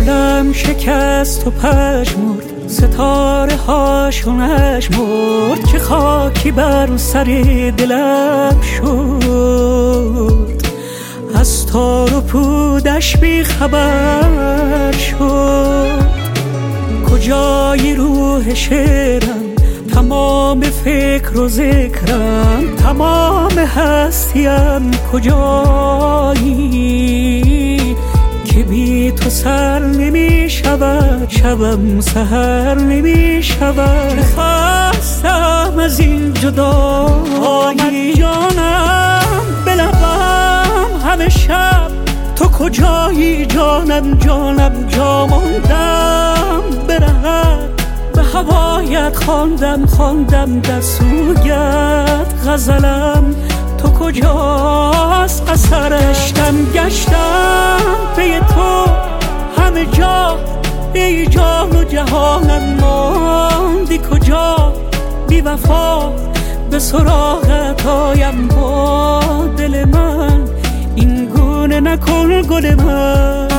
گلم شکست و پژمرد، ستاره هاشون مرد که خاکی بر سر دلم شد. از تار و پودش بی خبر شد. کجای روح شعرم، تمام فکر و ذکرم، تمام هستیم کجایی که بی تو سر نمی شود، شبم سحر نمی شود. خستم از این جدایی، جانم به لبم همه شب تو کجایی جانم، جانم جا ماندم برهت به هوایت خواندم در سویت غزلم، تو کجاست اثرش؟ گشتم پی تو همه جا، ای جان و جهانم ماندی کجا؟ بی وفا به سراغت آیم با دل من، این گونه نکن گل من.